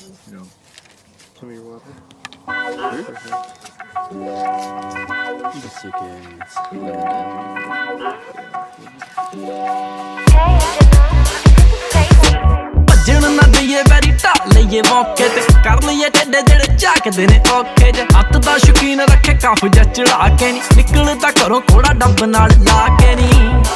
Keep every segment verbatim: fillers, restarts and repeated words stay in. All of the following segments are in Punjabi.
You know, some of your water. Yes, you can. ਭੱਜਣ ਨਾ ਦਈਏ ਵੈਰੀ ਢਾਲ ਲਈਏ ਮੌਕੇ ਤੇ ਕਰ ਲਈਏ ਟੇਡੇ ਜਿਹੜੇ ਝਾਕਦੇ ਨੇ ਔਖੇ ਜੇ ਹੱਥ ਦਾ ਸ਼ੌਕੀਨ ਰੱਖੇ ਕਾਫ ਜਾਂ ਚੜਾ ਕੇ ਨੀ ਨਿਕਲਦਾ ਘਰੋਂ ਕੋੜਾ ਡੱਬ ਨਾਲ ਲਾ ਕੇ ਨੀ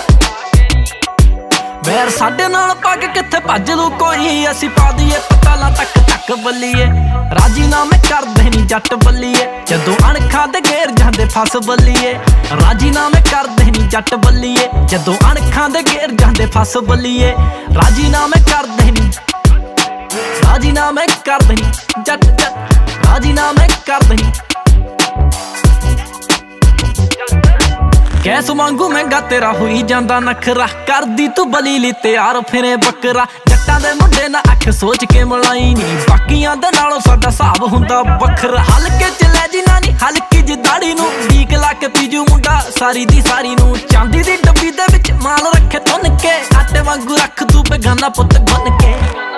ਵੈਰ ਸਾਡੇ ਨਾਲ ਪੱਗ ਕਿੱਥੇ ਭੱਜ ਲੂ ਕੋਈ ਅਸੀਂ ਪਾ ਦਈਏ ਪਤਾਲਾਂ ਤੱਕ ਤੱਕ ਬੱਲੀਏ ਰਾਜੀਨਾਮੇ ਕਰਦੇ ਨੀ ਜੱਟ ਬੱਲੀਏ ਜਦੋਂ ਅਣਖਾਂ ਦੇ ਘੇਰ ਜਾਂਦੇ ਫਸ ਬੱਲੀਏ ਰਾਜੀਨਾਮੇ ਕਰਦੇ ਨੀ ਜੱਟ ਬੱਲੀਏ ਜਦੋਂ ਅਣਖਾਂ ਦੇ ਘੇਰ ਜਾਂਦੇ ਫਸ ਬੱਲੀਏ ਰਾਜੀਨਾਮੇ ਕਰਦੇ ਨੀ ਰਾਜੀਨਾਮੇ ਕਰਦੇ ਨੀ ਜੱਟ ਜੱਟ ਰਾਜੀਨਾਮੇ ਕਰਦੇ ਨੀ ਕੈਸ ਵਾਂਗੂ ਮਹਿੰਗਾ ਤੇਰਾ ਹੋਈ ਜਾਂਦਾ ਨਖਰਾ ਕਰਦੀ ਤੂੰ ਬਲੀ ਲਈ ਤਿਆਰ ਫਿਰੇ ਬੱਕਰਾ ਜੱਟਾਂ ਦੇ ਮੁੰਡੇ ਨਾ ਅੱਖ ਸੋਚ ਕੇ ਮਲਾਈ ਨੀ ਬਾਕੀਆਂ ਦੇ ਨਾਲੋਂ ਸਾਡਾ ਹਿਸਾਬ ਹੁੰਦਾ ਵੱਖਰਾ ਹਲਕੇ ਚ ਲੈ ਜੀ ਨਾਨੀ ਹਲਕੀ ਜਿਹੀ ਦਾੜੀ ਨੂੰ ਢੀਕ ਲਾ ਕੇ ਪੀਜੂ ਮੁੰਡਾ ਸਾਰੀ ਦੀ ਸਾਰੀ ਨੂੰ ਚਾਂਦੀ ਦੀ ਡੱਬੀ ਦੇ ਵਿੱਚ ਮਾਲ ਰੱਖੇ ਤੁੰਨ ਕੇ ਆਟੇ ਵਾਂਗੂ ਰੱਖ ਤੂੰ ਬੇਗਾਨਾ ਪੁੱਤ ਗੁੰਨ ਕੇ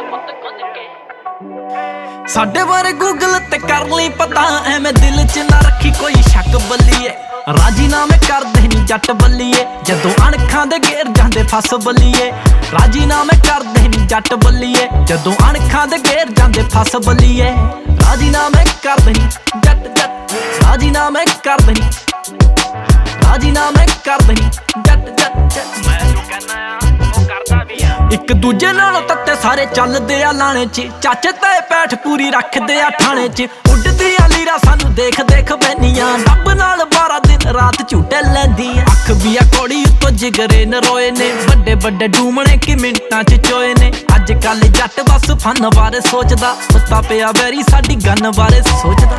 ਸਾਡੇ ਬਾਰੇ ਗੂਗਲ ਤੇ ਕਰ ਲਈ ਪਤਾ ਐਵੇਂ ਦਿਲ ਚ ਨਾ ਰੱਖੀ ਕੋਈ ਸ਼ੱਕ ਬੱਲੀਏ ਰਾਜੀਨਾਮੇ ਕਰਦੇ ਨੀ ਜੱਟ ਬੱਲੀਏ ਜਦੋਂ ਅਣਖਾਂ ਦੇ ਘੇਰ ਜਾਂਦੇ ਫਸ ਬੱਲੀਏ ਰਾਜੀਨਾਮੇ ਕਰਦੇ ਨੀ ਜੱਟ ਬੱਲੀਏ ਜਦੋਂ ਅਣਖਾਂ ਦੇ ਘੇਰ ਜਾਂਦੇ ਫਸ ਬੱਲੀਏ ਰਾਜੀਨਾਮੇ ਕਰਦੇ ਨੀ ਜੱਟ ਜੱਟ ਰਾਜੀਨਾਮੇ ਕਰਦੇ ਨੀ ਰਾਜੀਨਾਮੇ ਕਰਦੇ ਨੀ ਜੱਟ ਜੱਟ ਮੈਂ ਜੋ ਕਹਿਣਾ ਆ ਉਹ ਕਰਦਾ ਵੀ ਆ ਇੱਕ ਦੂਜੇ ਨਾਲੋਂ ਤੱਤੇ ਸਾਰੇ ਚੱਲਦੇ ਆ ਲਾਣੇ ਚ ਚਾਚੇ ਤੇ ਪੈਠ ਪੂਰੀ ਰੱਖਦੇ ਆ ਠਾਣੇ ਚ ਉੱਡਦੀ ਆ ਲੀਰਾ ਸਾਨੂੰ ਦੇਖ ਦੇਖ ਬੈਨੀਆਂ ਰੱਬ ਨਾਲ ਬਾਰਾਂ ਦਿਨ ਰਾਤ ਝੂਟੇ ਲੈਂਦੀਆਂ ਅੱਖ ਵੀ ਆ ਕੋੜੀ ਉੱਤੋਂ ਜਿਗਰੇ ਨਰੋਏ ਨੇ ਵੱਡੇ ਵੱਡੇ ਡੂਮਣੇ ਕਿ ਮਿੰਟਾਂ ਚ ਚੋਏ ਨੇ ਅੱਜ ਕੱਲ ਜੱਟ ਬਸ ਫਨ ਬਾਰੇ ਸੋਚਦਾ ਸੁੱਤਾ ਪਿਆ ਵੈਰੀ ਸਾਡੀ ਗੰਨ ਬਾਰੇ ਸੋਚਦਾ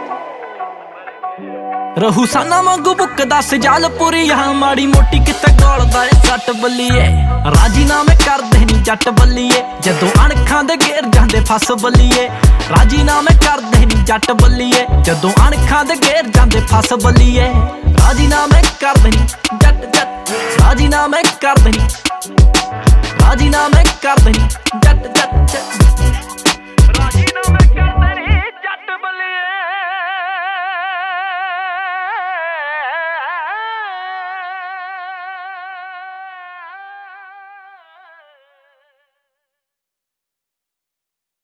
ਰਹੂ ਸਾਨਾ ਵਾਂਗੂ ਬੁੱਕਦਾ ਸਜਾਲਪੁਰੀ ਆ ਮਾੜੀ ਮੋਟੀ ਕਿਤੇ ਗੋਲਦਾ ਏ ਸੱਟ ਬੱਲੀਏ ਰਾਜੀਨਾਮੇ ਕਰਦੇ ਨੀ ਜੱਟ ਬੱਲੀਏ ਜਦੋਂ ਅਣਖਾਂ ਦੇ ਘੇਰ ਜਾਂਦੇ ਫਸ ਬੱਲੀਏ ਰਾਜੀਨਾਮੇ ਕਰਦੇ ਨੀ ਜੱਟ ਬੱਲੀਏ ਜਦੋਂ ਅਣਖਾਂ ਦੇ ਘੇਰ ਜਾਂਦੇ ਫਸ ਬੱਲੀਏ ਰਾਜੀਨਾਮੇ ਕਰਦੇ ਨੀ ਜੱਟ ਜੱਟ ਰਾਜੀਨਾਮੇ ਕਰਦੇ ਨੀ ਰਾਜੀਨਾਮੇ ਕਰਦੇ ਨੀ ਜੱਟ ਜੱਟ